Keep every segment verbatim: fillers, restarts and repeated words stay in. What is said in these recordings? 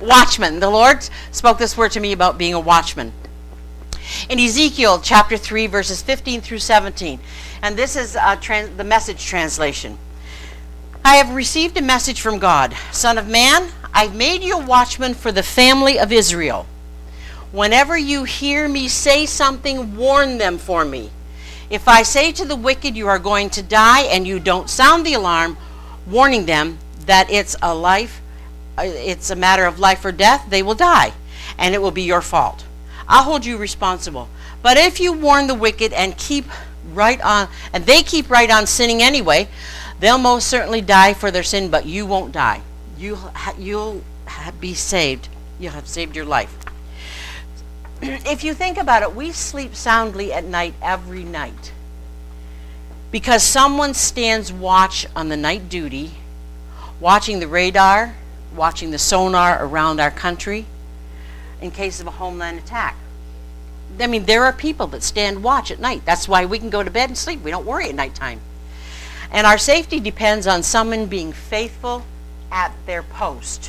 Watchman. The Lord spoke this word to me about being a watchman. In Ezekiel chapter three, verses fifteen through seventeen. And this is uh, trans- the Message translation. I have received a message from God. Son of man, I've made you a watchman for the family of Israel. Whenever you hear me say something, warn them for me. If I say to the wicked, you are going to die, and you don't sound the alarm, warning them that it's a life, it's a matter of life or death, they will die, and it will be your fault. I'll hold you responsible. But if you warn the wicked and keep right on, and they keep right on sinning anyway, they'll most certainly die for their sin, but you won't die. You'll, you'll be saved. You'll have saved your life. If you think about it, we sleep soundly at night every night because someone stands watch on the night duty, watching the radar, watching the sonar around our country in case of a homeland attack. I mean, there are people that stand watch at night. That's why we can go to bed and sleep. We don't worry at nighttime. And our safety depends on someone being faithful at their post.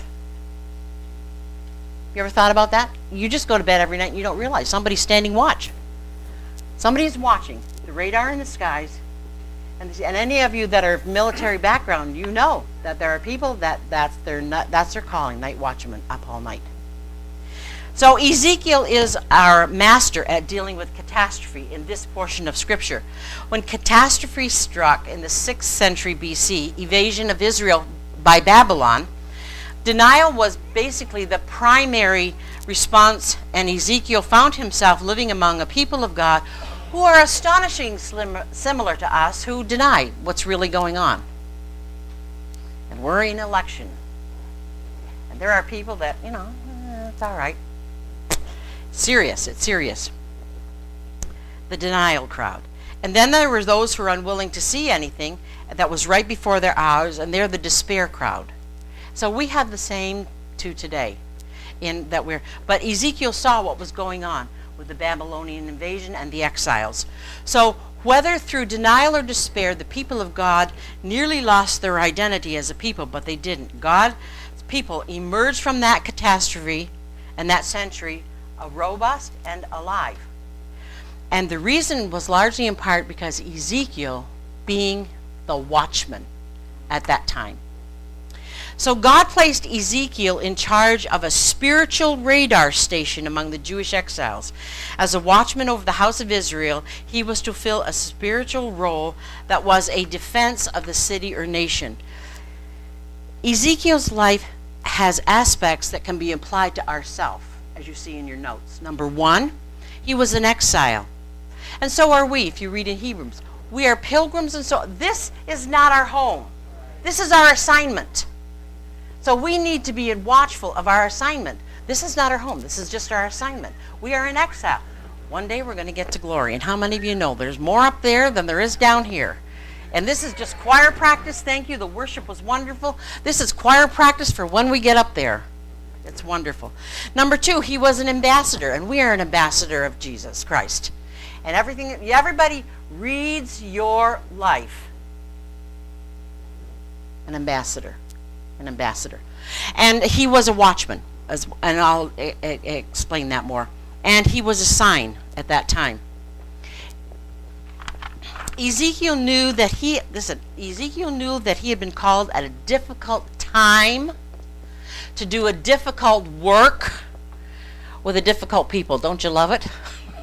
You ever thought about that? You just go to bed every night and you don't realize somebody's standing watch. Somebody's watching the radar in the skies. And, and any of you that are military background, you know that there are people that that's their, that's their calling, night watchmen, up all night. So Ezekiel is our master at dealing with catastrophe in this portion of Scripture. When catastrophe struck in the sixth century B C, invasion of Israel by Babylon, denial was basically the primary response, and Ezekiel found himself living among a people of God who are astonishingly similar to us, who deny what's really going on. And we're in election. And there are people that, you know, eh, it's all right. Serious, it's serious. The denial crowd. And then there were those who were unwilling to see anything that was right before their eyes, and they're the despair crowd. So we have the same two today, in that we're. But Ezekiel saw what was going on with the Babylonian invasion and the exiles. So whether through denial or despair, the people of God nearly lost their identity as a people, but they didn't. God's people emerged from that catastrophe and that century a robust and alive. And the reason was largely in part because Ezekiel being the watchman at that time. So God placed Ezekiel in charge of a spiritual radar station among the Jewish exiles. As a watchman over the house of Israel, he was to fill a spiritual role that was a defense of the city or nation. Ezekiel's life has aspects that can be applied to ourselves, as you see in your notes. Number one, he was an exile. And so are we, if you read in Hebrews. We are pilgrims, and so this is not our home. This is our assignment. So we need to be watchful of our assignment. This is not our home. This is just our assignment. We are in exile. One day we're going to get to glory. And how many of you know there's more up there than there is down here? And this is just choir practice. Thank you. The worship was wonderful. This is choir practice for when we get up there. It's wonderful. Number two, he was an ambassador. And we are an ambassador of Jesus Christ. And everything, everybody reads your life. An ambassador. An ambassador. And he was a watchman, as, and I'll a, a, explain that more. And he was a sign at that time. Ezekiel knew that he, listen, Ezekiel knew that he had been called at a difficult time to do a difficult work with a difficult people. Don't you love it?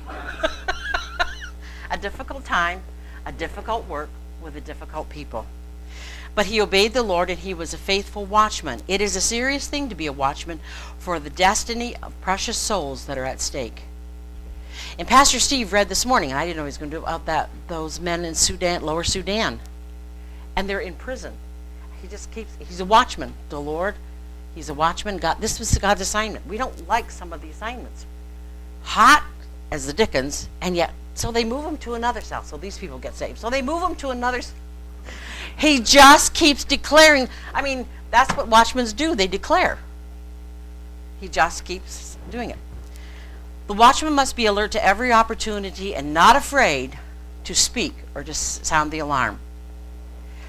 A difficult time, a difficult work with a difficult people. But he obeyed the Lord, and he was a faithful watchman. It is a serious thing to be a watchman for the destiny of precious souls that are at stake. And Pastor Steve read this morning, and I didn't know he was going to do about that, those men in Sudan, Lower Sudan. And they're in prison. He just keeps, he's a watchman. The Lord, he's a watchman. God, this was God's assignment. We don't like some of the assignments. Hot as the dickens, and yet, so they move them to another cell, so these people get saved. So they move them to another cell. He just keeps declaring. I mean, that's what watchmen do. They declare. He just keeps doing it. The watchman must be alert to every opportunity and not afraid to speak or to sound the alarm.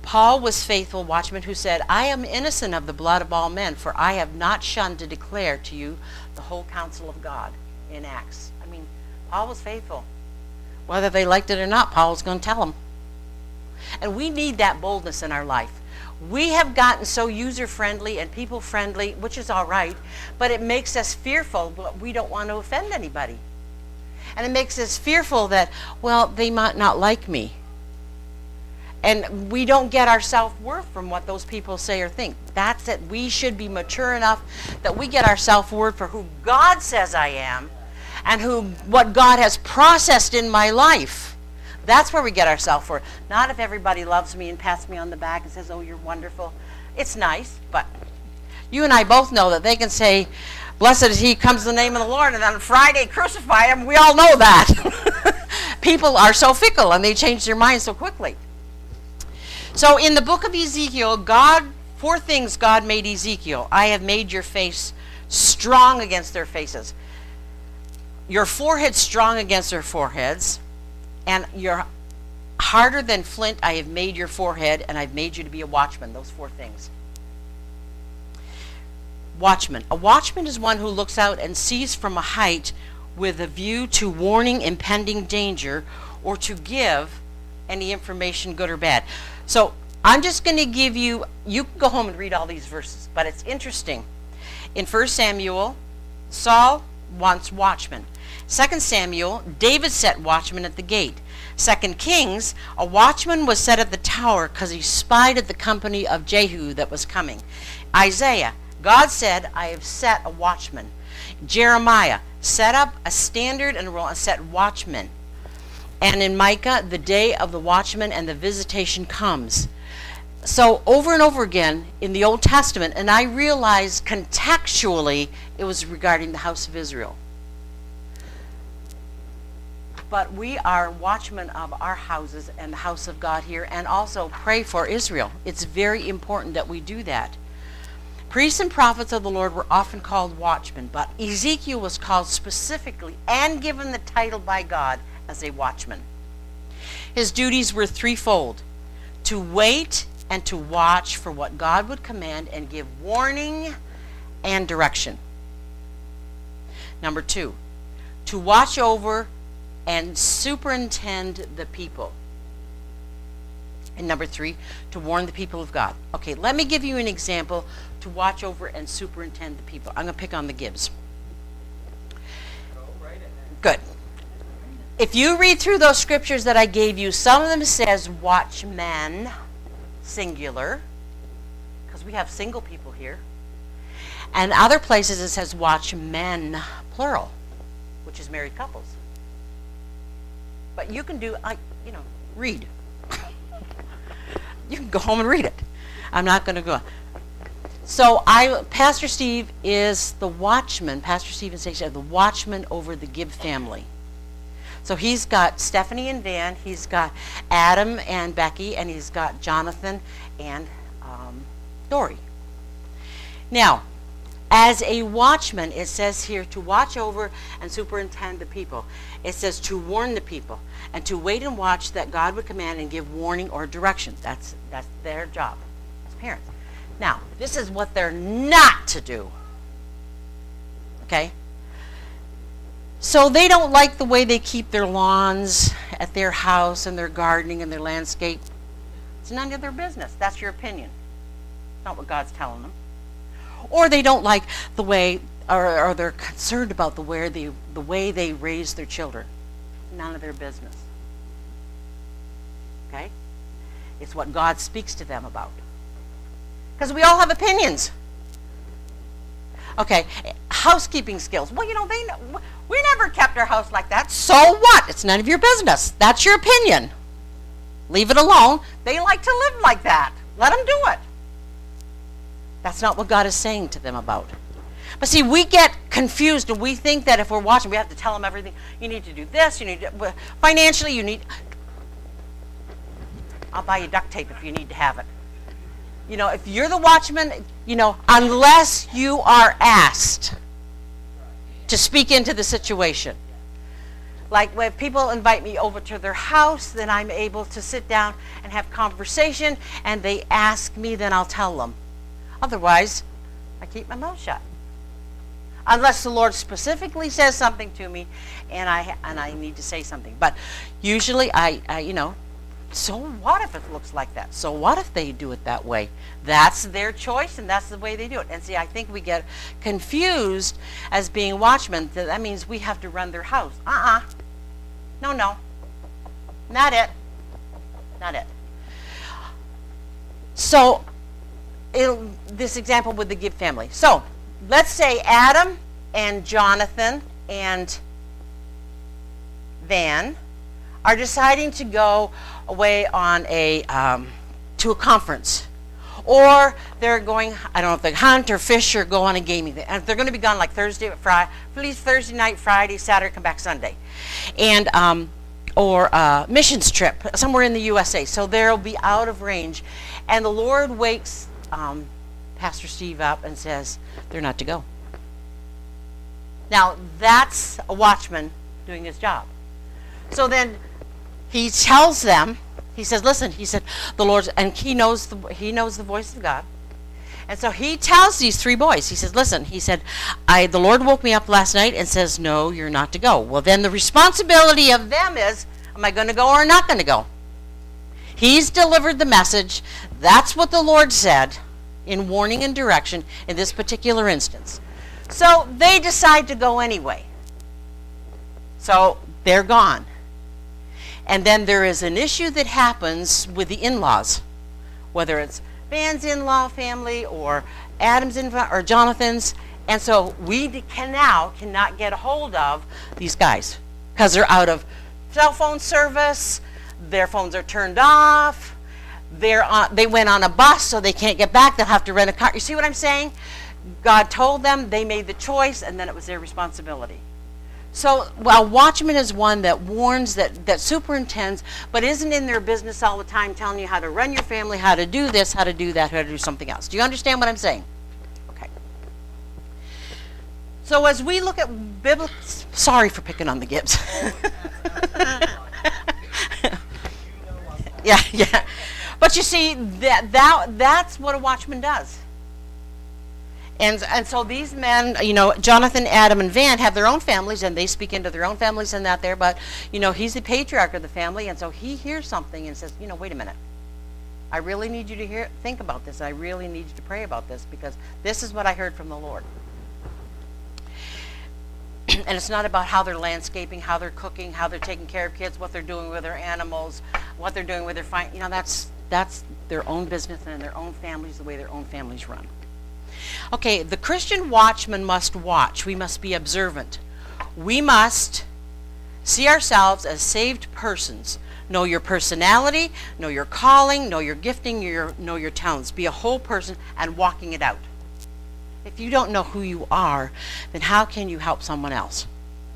Paul was faithful watchman who said, I am innocent of the blood of all men, for I have not shunned to declare to you the whole counsel of God in Acts. I mean, Paul was faithful. Whether they liked it or not, Paul was going to tell them. And we need that boldness in our life. We have gotten so user-friendly and people-friendly, which is all right, but it makes us fearful, but we don't want to offend anybody. And it makes us fearful that, well, they might not like me. And we don't get our self-worth from what those people say or think. That's it. We should be mature enough that we get our self-worth for who God says I am and who what God has processed in my life. That's where we get our self-worth. Not if everybody loves me and pats me on the back and says, oh, you're wonderful. It's nice, but you and I both know that they can say, blessed is he who comes in the name of the Lord, and on Friday crucify him. We all know that. People are so fickle and they change their minds so quickly. So in the book of Ezekiel, God, four things God made Ezekiel. I have made your face strong against their faces. Your forehead strong against their foreheads. And you're harder than flint. I have made your forehead, and I've made you to be a watchman. Those four things. Watchman. A watchman is one who looks out and sees from a height with a view to warning impending danger or to give any information, good or bad. So I'm just going to give you, you can go home and read all these verses, but it's interesting. In First Samuel, Saul wants watchmen. Second Samuel, David set watchmen at the gate. Second Kings, a watchman was set at the tower because he spied at the company of Jehu that was coming. Isaiah, God said, I have set a watchman. Jeremiah, set up a standard and rule and set watchmen. And in Micah, the day of the watchman and the visitation comes. So over and over again in the Old Testament, and I realized contextually it was regarding the house of Israel. But we are watchmen of our houses and the house of God here, and also pray for Israel. It's very important that we do that. Priests and prophets of the Lord were often called watchmen, but Ezekiel was called specifically and given the title by God as a watchman. His duties were threefold: to wait and to watch for what God would command and give warning and direction. Number two, to watch over and superintend the people. And number three, to warn the people of God. Okay, let me give you an example to watch over and superintend the people. I'm going to pick on the Gibbs. Good. If you read through those scriptures that I gave you, some of them says watchmen, singular, because we have single people here. And other places it says watchmen, plural, which is married couples. But you can do, like, you know, read. You can go home and read it. I'm not going to go. So I, Pastor Steve is the watchman, Pastor Stephen Station, the watchman over the Gibb family. So he's got Stephanie and Van, he's got Adam and Becky, and he's got Jonathan and um, Dory. Now, as a watchman, it says here to watch over and superintend the people. It says to warn the people and to wait and watch that God would command and give warning or direction. That's, that's their job as parents. Now, this is what they're not to do. Okay? So they don't like the way they keep their lawns at their house and their gardening and their landscape. It's none of their business. That's your opinion. Not what God's telling them. Or they don't like the way, or, or they're concerned about the way they, the way they raise their children. None of their business. Okay? It's what God speaks to them about. Because we all have opinions. Okay, housekeeping skills. Well, you know, they know, we never kept our house like that. So what? It's none of your business. That's your opinion. Leave it alone. They like to live like that. Let them do it. That's not what God is saying to them about. But see, we get confused and we think that if we're watching, we have to tell them everything. You need to do this. You need to, financially, you need. I'll buy you duct tape if you need to have it. You know, if you're the watchman, you know, unless you are asked to speak into the situation. Like when people invite me over to their house, then I'm able to sit down and have conversation, and they ask me, then I'll tell them. Otherwise, I keep my mouth shut. Unless the Lord specifically says something to me, and I and I need to say something. But usually, I, I you know, so what if it looks like that? So what if they do it that way? That's their choice, and that's the way they do it. And see, I think we get confused as being watchmen. That, that means we have to run their house. Uh-uh. No, no. Not it. Not it. So, it'll, this example with the Gibb family. So, let's say Adam and Jonathan and Van are deciding to go away on a um, to a conference, or they're going, I don't know if they hunt or fish or go on a gaming thing, and they're going to be gone like Thursday, Friday, please Thursday night, Friday, Saturday, come back Sunday, and um, or a missions trip somewhere in the U S A. So they'll be out of range, and the Lord wakes um, Pastor Steve up and says they're not to go. Now that's a watchman doing his job. So then he tells them, he says, listen, he said, the Lord, and he knows the, he knows the voice of God. And so he tells these three boys, he says, listen, he said, I, the Lord woke me up last night and says, no, you're not to go. Well, then the responsibility of them is, am I going to go or not going to go? He's delivered the message. That's what the Lord said in warning and direction in this particular instance. So they decide to go anyway. So they're gone. And then there is an issue that happens with the in-laws, whether it's Van's in-law family or Adam's in-law or Jonathan's. And so we can now cannot get a hold of these guys because they're out of cell phone service, their phones are turned off, they're on, they went on a bus so they can't get back, they'll have to rent a car. You see what I'm saying? God told them, they made the choice, and then it was their responsibility. So, well, a watchman is one that warns, that, that superintends, but isn't in their business all the time telling you how to run your family, how to do this, how to do that, how to do something else. Do you understand what I'm saying? Okay. So as we look at biblical, sorry for picking on the Gibbs. yeah, yeah. But you see, that, that that's what a watchman does. And and so these men, you know, Jonathan, Adam, and Van have their own families, and they speak into their own families and that there, but, you know, he's the patriarch of the family, and so he hears something and says, you know, wait a minute. I really need you to hear, think about this. I really need you to pray about this, because this is what I heard from the Lord. And it's not about how they're landscaping, how they're cooking, how they're taking care of kids, what they're doing with their animals, what they're doing with their, fi- you know, that's that's their own business and their own families, the way their own families run. Okay, the Christian watchman must watch. We must be observant. We must see ourselves as saved persons. Know your personality, know your calling, know your gifting, your, know your talents. Be a whole person and walking it out. If you don't know who you are, then how can you help someone else?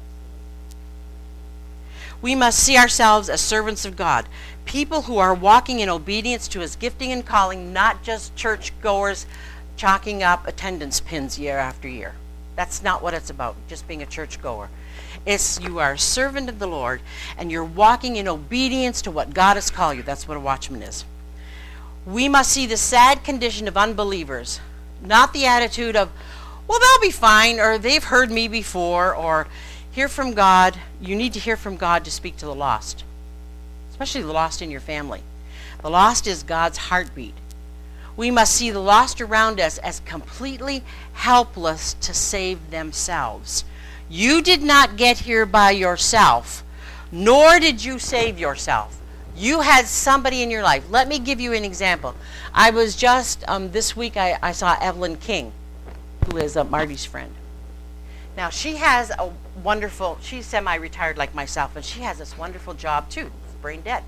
We must see ourselves as servants of God. People who are walking in obedience to his gifting and calling, not just churchgoers chalking up attendance pins year after year. That's not what it's about, just being a churchgoer. It's you are a servant of the Lord, and you're walking in obedience to what God has called you. That's what a watchman is. We must see the sad condition of unbelievers, not the attitude of, well, they'll be fine, or they've heard me before, or hear from God. You need to hear from God to speak to the lost, especially the lost in your family. The lost is God's heartbeat. We must see the lost around us as completely helpless to save themselves. You did not get here by yourself, nor did you save yourself. You had somebody in your life. Let me give you an example. I was just, um, this week I, I saw Evelyn King, who is uh, Marty's friend. Now she has a wonderful, she's semi-retired like myself, and she has this wonderful job too, brain dead.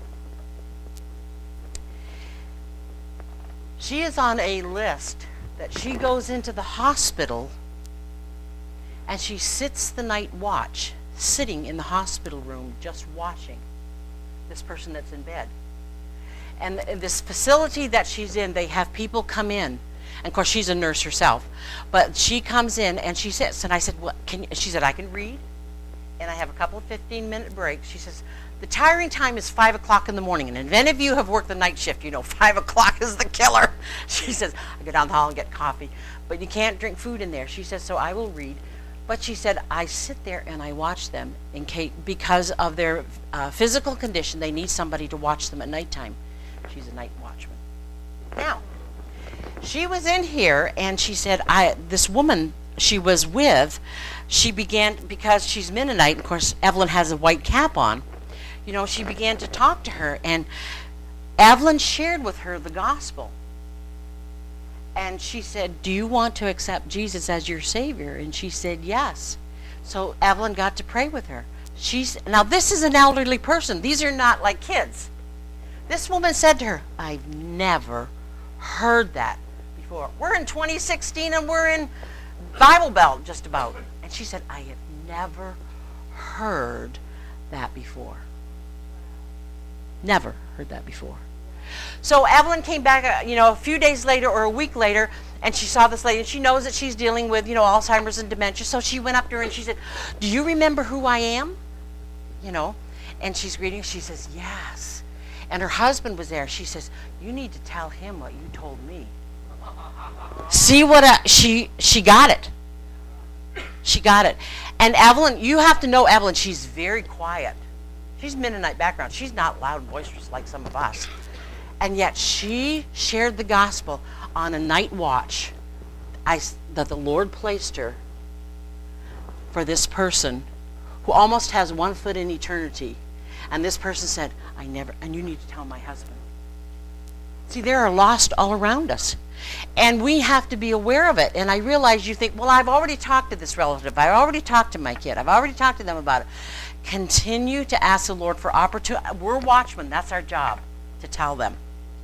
She is on a list that she goes into the hospital and she sits the night watch, sitting in the hospital room just watching this person that's in bed. And this facility that she's in, they have people come in. And of course, she's a nurse herself. But she comes in and she sits. And I said, "What can you?" She said, "I can read and I have a couple of fifteen-minute breaks. She says, the tiring time is five o'clock in the morning, and if any of you have worked the night shift, you know five o'clock is the killer. She says, I go down the hall and get coffee, but you can't drink food in there. She says, so I will read. But she said, I sit there and I watch them in case, because of their uh, physical condition, they need somebody to watch them at nighttime. She's a night watchman. Now, she was in here, and she said, I this woman she was with, she began, because she's Mennonite, of course, Evelyn has a white cap on, you know, she began to talk to her, and Evelyn shared with her the gospel. And she said, do you want to accept Jesus as your Savior? And she said, yes. So Evelyn got to pray with her. She's, now this is an elderly person. These are not like kids. This woman said to her, I've never heard that before. We're in twenty sixteen and we're in Bible Belt just about. And she said, I have never heard that before. Never heard that before. So Evelyn came back, uh, you know, a few days later or a week later, and she saw this lady, and she knows that she's dealing with, you know, Alzheimer's and dementia. So she went up to her and she said, do you remember who I am? You know, and she's greeting. She says, yes. And her husband was there. She says, you need to tell him what you told me. See what I, she she got it. She got it. And Evelyn, you have to know Evelyn. She's very quiet. She's Mennonite background. She's not loud and boisterous like some of us. And yet she shared the gospel on a night watch I, that the Lord placed her for this person who almost has one foot in eternity. And this person said, I never, and you need to tell my husband. See, there are lost all around us. And we have to be aware of it. And I realize you think, well, I've already talked to this relative. I've already talked to my kid. I've already talked to them about it. Continue to ask the Lord for opportunity. We're watchmen. That's our job, to tell them.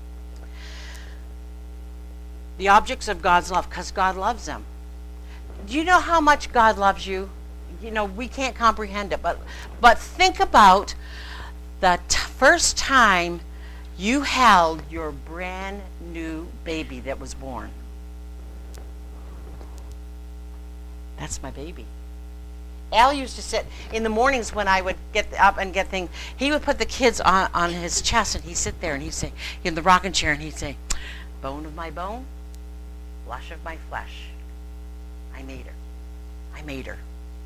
The objects of God's love, because God loves them. Do you know how much God loves you? You know, we can't comprehend it, but but think about the t- first time you held your brand new baby that was born. That's my baby. Al used to sit in the mornings when I would get up and get things. He would put the kids on, on his chest, and he'd sit there and he'd say, in the rocking chair, and he'd say, bone of my bone, flesh of my flesh. I made her. I made her.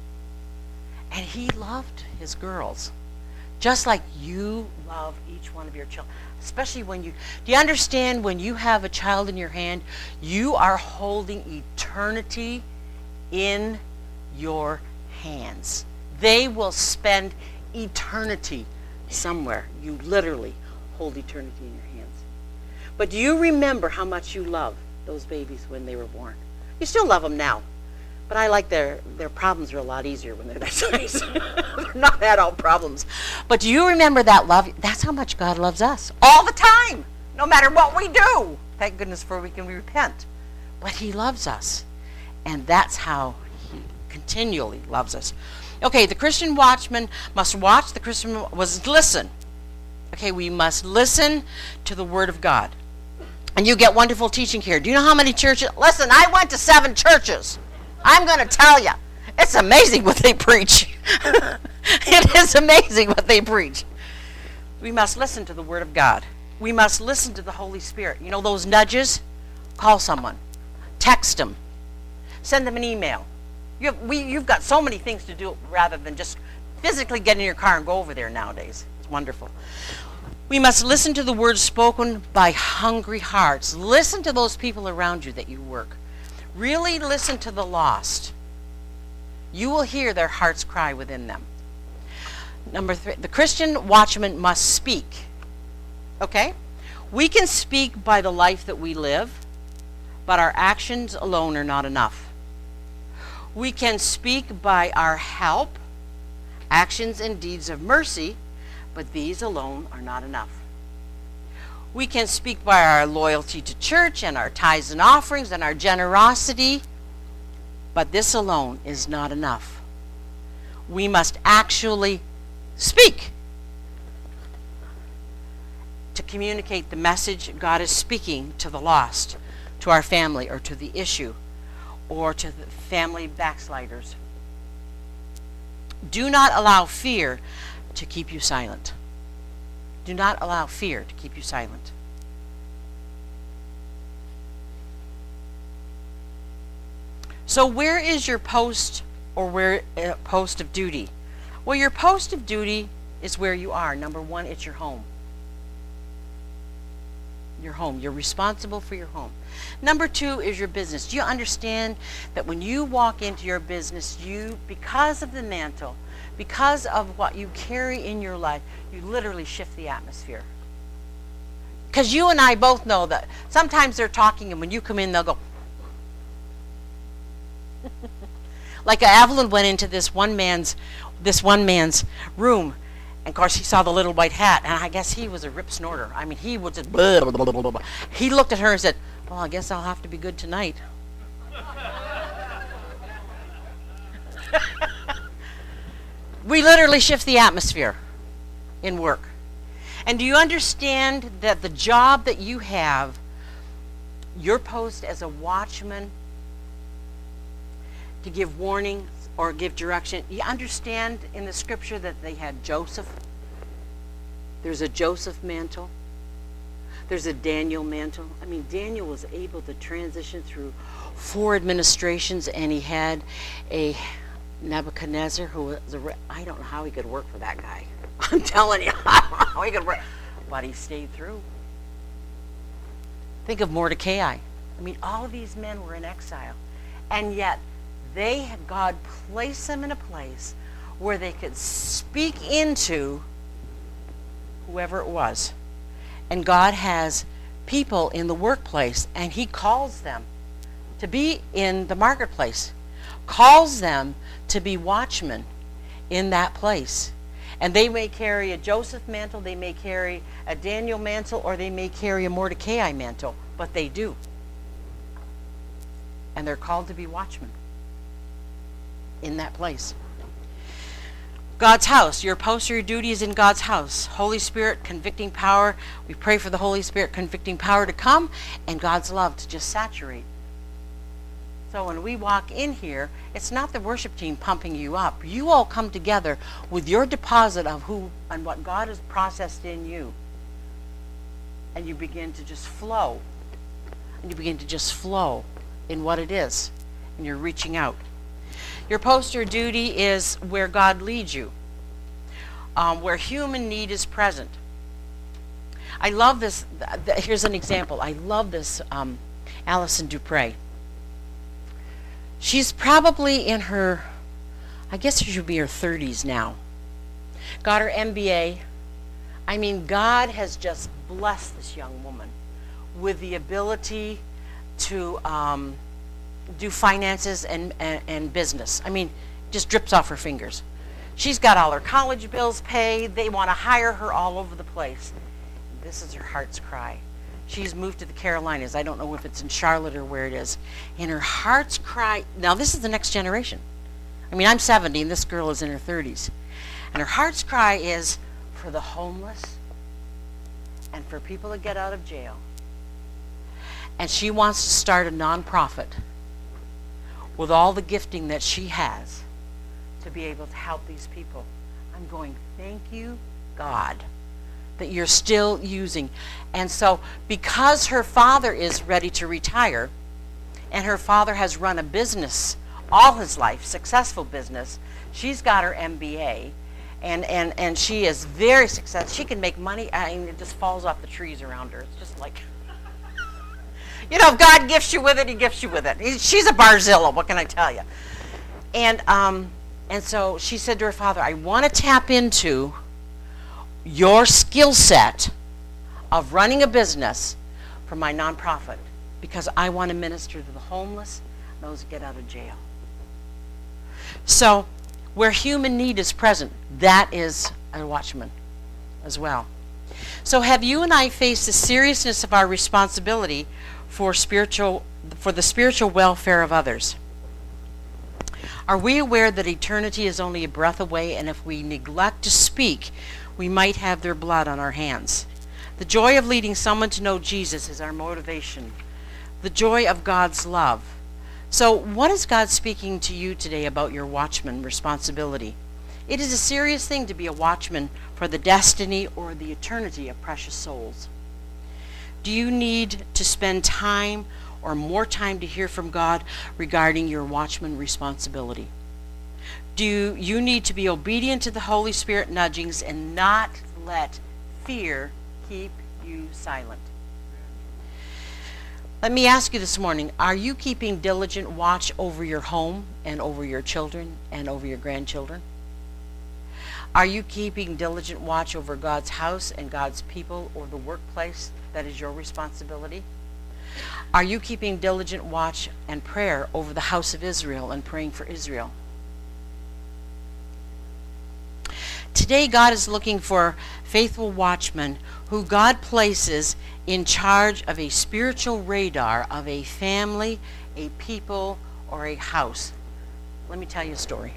And he loved his girls, just like you love each one of your children. Especially when you, do you understand when you have a child in your hand, you are holding eternity in your hands. They will spend eternity somewhere. You literally hold eternity in your hands. But do you remember how much you love those babies when they were born? You still love them now. But I like their, their problems are a lot easier when they're that size. They're not at all problems. But do you remember that love? That's how much God loves us. All the time. No matter what we do. Thank goodness for we can repent. But he loves us. And that's how he continually loves us. Okay, the Christian watchman must watch. The Christian must listen. Okay, we must listen to the Word of God. And you get wonderful teaching here. Do you know how many churches? Listen, I went to seven churches. I'm going to tell you, it's amazing what they preach. It is amazing what they preach. We must listen to the Word of God. We must listen to the Holy Spirit. You know those nudges? Call someone. Text them. Send them an email. You have, we, you've got so many things to do rather than just physically get in your car and go over there nowadays. It's wonderful. We must listen to the words spoken by hungry hearts. Listen to those people around you that you work. Really listen to the lost. You will hear their hearts cry within them. Number three, the Christian watchman must speak. Okay? We can speak by the life that we live, but our actions alone are not enough. We can speak by our help, actions and deeds of mercy, but these alone are not enough. We can speak by our loyalty to church and our tithes and offerings and our generosity, but this alone is not enough. We must actually speak to communicate the message God is speaking to the lost, to our family, or to the issue, or to the family backsliders. Do not allow fear to keep you silent. Do not allow fear to keep you silent. So where is your post or where uh, post of duty? Well, your post of duty is where you are. Number one, it's your home. Your home. You're responsible for your home. Number two is your business. Do you understand that when you walk into your business, you, because of the mantle, because of what you carry in your life, you literally shift the atmosphere. Because you and I both know that sometimes they're talking, and when you come in, they'll go. Like Evelyn went into this one man's, this one man's room, and of course he saw the little white hat, and I guess he was a rip snorter. I mean, he was just blah, blah, blah, blah, blah. He looked at her and said, "Well, I guess I'll have to be good tonight." We literally shift the atmosphere in work. And do you understand that the job that you have, your post as a watchman, to give warning or give direction? You understand in the scripture that they had Joseph. There's a Joseph mantle. There's a Daniel mantle. I mean, Daniel was able to transition through four administrations, and he had a Nebuchadnezzar who was a, I don't know how he could work for that guy. I'm telling you, I don't know how he could work. But he stayed through. Think of Mordecai. I mean, all of these men were in exile, and yet they had God placed them in a place where they could speak into whoever it was. And God has people in the workplace, and he calls them to be in the marketplace, calls them to be watchmen in that place. And they may carry a Joseph mantle, they may carry a Daniel mantle, or they may carry a Mordecai mantle, but they do. And they're called to be watchmen in that place. God's house. Your post or your duty is in God's house. Holy Spirit convicting power. We pray for the Holy Spirit convicting power to come, and God's love to just saturate. So when we walk in here, it's not the worship team pumping you up. You all come together with your deposit of who and what God has processed in you. And you begin to just flow. And you begin to just flow in what it is. And you're reaching out. Your post or duty is where God leads you, um, where human need is present. I love this. Th- th- here's an example. I love this um, Allison Dupre. She's probably in her, I guess she should be her thirties now. Got her M B A. I mean, God has just blessed this young woman with the ability to um, do finances and, and, and business. I mean, just drips off her fingers. She's got all her college bills paid. They want to hire her all over the place. This is her heart's cry. She's moved to the Carolinas. I don't know if it's in Charlotte or where it is. And her heart's cry, now this is the next generation. I mean, I'm seventy and this girl is in her thirties. And her heart's cry is for the homeless and for people to get out of jail. And she wants to start a nonprofit with all the gifting that she has to be able to help these people. I'm going, thank you, God, that you're still using. And so because her father is ready to retire, and her father has run a business all his life, successful business, she's got her M B A, and, and, and she is very successful. She can make money. I mean, it just falls off the trees around her. It's just like... You know, if God gifts you with it, he gifts you with it. He, she's a Barzilla, what can I tell you? And um, and so she said to her father, I want to tap into your skill set of running a business for my nonprofit because I want to minister to the homeless and those who get out of jail. So where human need is present, that is a watchman as well. So have you and I faced the seriousness of our responsibility for spiritual, for the spiritual welfare of others? Are we aware that eternity is only a breath away, and if we neglect to speak, we might have their blood on our hands? The joy of leading someone to know Jesus is our motivation. The joy of God's love. So what is God speaking to you today about your watchman responsibility? It is a serious thing to be a watchman for the destiny or the eternity of precious souls. Do you need to spend time or more time to hear from God regarding your watchman responsibility? Do you need to be obedient to the Holy Spirit nudgings and not let fear keep you silent? Let me ask you this morning, are you keeping diligent watch over your home and over your children and over your grandchildren? Are you keeping diligent watch over God's house and God's people or the workplace that is your responsibility? Are you keeping diligent watch and prayer over the house of Israel and praying for Israel? Today, God is looking for faithful watchmen who God places in charge of a spiritual radar of a family, a people, or a house. Let me tell you a story.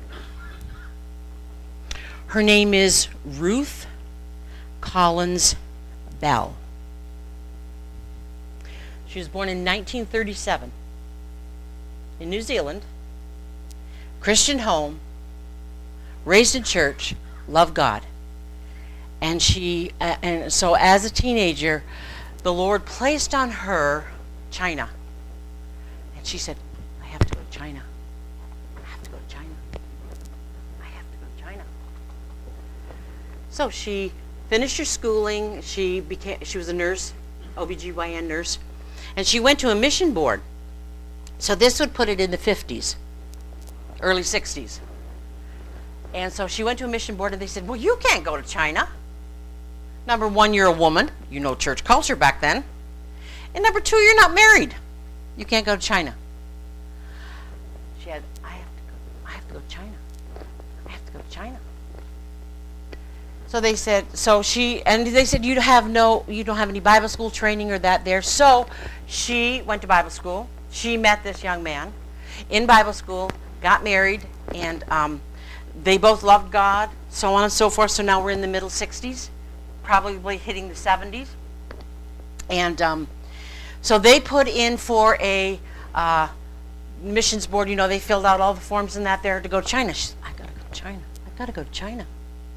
Her name is Ruth Collins Bell. She was born in nineteen thirty-seven in New Zealand, Christian home, raised in church, loved God. And she, uh, and so as a teenager, the Lord placed on her China. And she said, I have to go to China. I have to go to China. I have to go to China. So she finished her schooling. She became, she was a nurse, O B G Y N nurse. And she went to a mission board. So this would put it in the fifties, early sixties. And so she went to a mission board and they said, well, you can't go to China. Number one, you're a woman. You know church culture back then. And number two, you're not married. You can't go to China. She had, I have to go, I have to go to China. I have to go to China. So they said, so she, and they said, you have no, you don't have any Bible school training or that there. So she went to Bible school. She met this young man in Bible school, got married, and um, they both loved God, so on and so forth. So now we're in the middle sixties, probably hitting the seventies. And um, so they put in for a uh, missions board. You know, they filled out all the forms and that there to go to China. She said, I gotta go to China. I gotta go to China.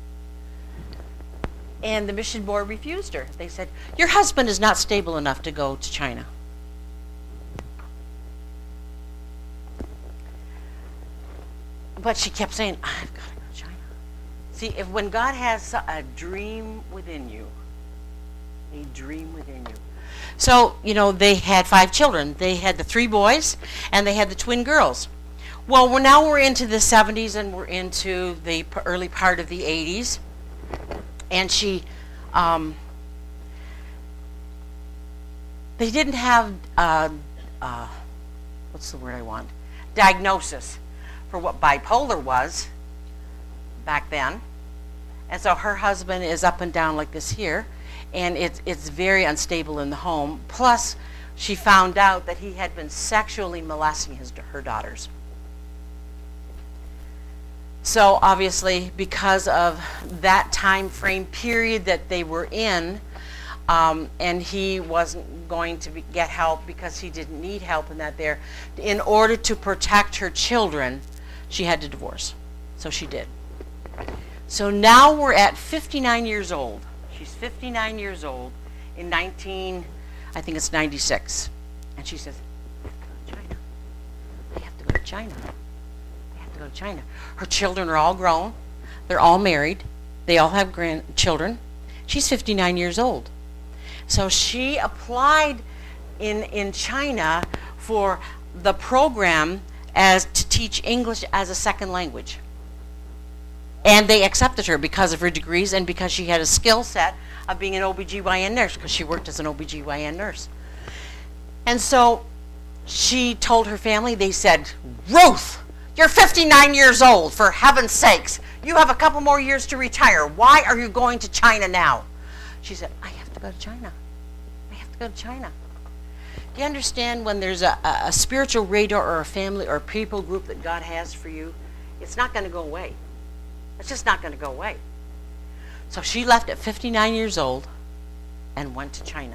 And the mission board refused her. They said, your husband is not stable enough to go to China. But she kept saying, I've got to go to China. See, if when God has a dream within you, a dream within you. So, you know, they had five children. They had the three boys, and they had the twin girls. Well, we're, now we're into the seventies, and we're into the early part of the eighties. And she, um, they didn't have, uh, uh, what's the word I want? Diagnosis for what bipolar was back then. And so her husband is up and down like this here, and it's, it's very unstable in the home. Plus, she found out that he had been sexually molesting his, her daughters. So obviously, because of that time frame period that they were in, um, and he wasn't going to be, get help because he didn't need help in that there, in order to protect her children, she had to divorce. So she did. So now we're at fifty-nine years old. She's fifty-nine years old in nineteen, I think it's ninety-six. And she says, I have to go to China. I have to go to China. Go to China. Her children are all grown. They're all married. They all have grandchildren. She's fifty-nine years old. So she applied in in China for the program as to teach English as a second language. And they accepted her because of her degrees and because she had a skill set of being an O B G Y N nurse, because she worked as an O B G Y N nurse. And so she told her family, they said, Ruth, you're fifty-nine years old, for heaven's sakes. You have a couple more years to retire. Why are you going to China now? She said, I have to go to China. I have to go to China. Do you understand when there's a, a, a spiritual radar or a family or a people group that God has for you, it's not going to go away. It's just not going to go away. So she left at fifty-nine years old and went to China.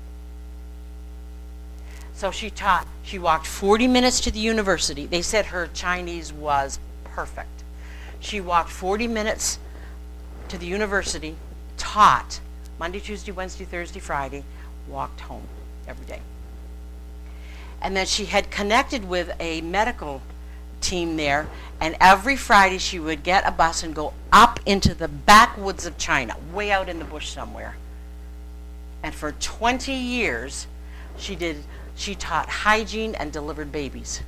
So she taught, she walked forty minutes to the university. They said her Chinese was perfect. She walked forty minutes to the university, taught Monday, Tuesday, Wednesday, Thursday, Friday, walked home every day. And then she had connected with a medical team there, and every Friday she would get a bus and go up into the backwoods of China, way out in the bush somewhere. And for twenty years, she did. She taught hygiene and delivered babies.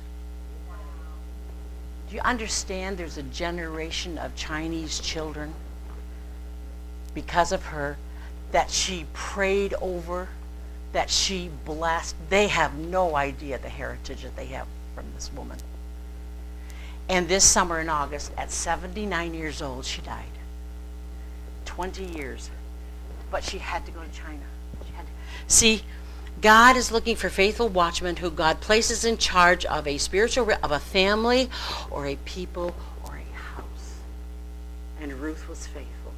Do you understand there's a generation of Chinese children because of her that she prayed over, that she blessed? They have no idea the heritage that they have from this woman. And this summer in August, at seventy-nine years old, she died. twenty years. But she had to go to China. She had to. See, God is looking for faithful watchmen who God places in charge of a spiritual, of a family, or a people, or a house. And Ruth was faithful.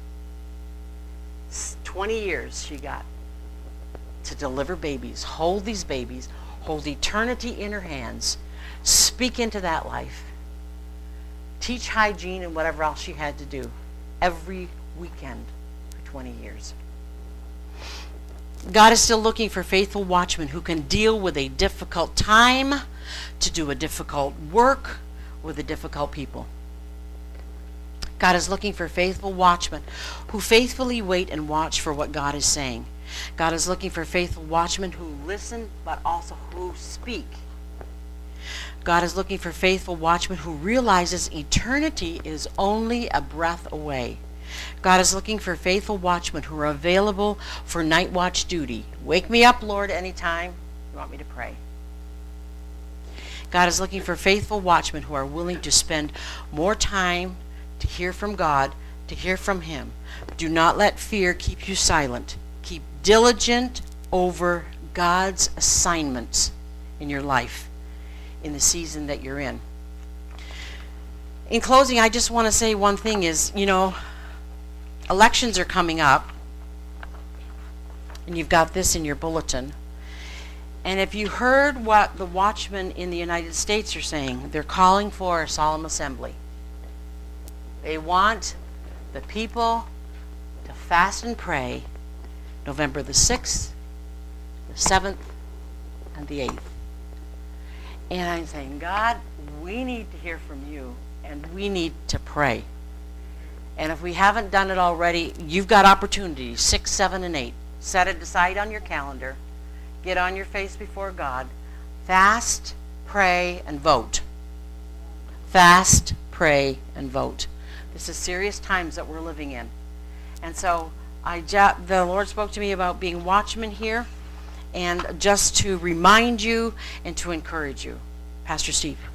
twenty years she got to deliver babies, hold these babies, hold eternity in her hands, speak into that life, teach hygiene and whatever else she had to do every weekend for twenty years. God is still looking for faithful watchmen who can deal with a difficult time, to do a difficult work with a difficult people. God is looking for faithful watchmen who faithfully wait and watch for what God is saying. God is looking for faithful watchmen who listen but also who speak. God is looking for faithful watchmen who realizes eternity is only a breath away. God is looking for faithful watchmen who are available for night watch duty. Wake me up, Lord, anytime you want me to pray. God is looking for faithful watchmen who are willing to spend more time to hear from God, to hear from Him. Do not let fear keep you silent. Keep diligent over God's assignments in your life in the season that you're in. In closing, I just want to say one thing is, you know, elections are coming up, and you've got this in your bulletin. And if you heard what the watchmen in the United States are saying, they're calling for a solemn assembly. They want the people to fast and pray November the sixth, the seventh, and the eighth. And I'm saying, God, we need to hear from you, and we need to pray. And if we haven't done it already, you've got opportunities, six, seven, and eight. Set it aside on your calendar. Get on your face before God. Fast, pray, and vote. Fast, pray, and vote. This is serious times that we're living in. And so I ju- the Lord spoke to me about being watchmen here, and just to remind you and to encourage you. Pastor Steve.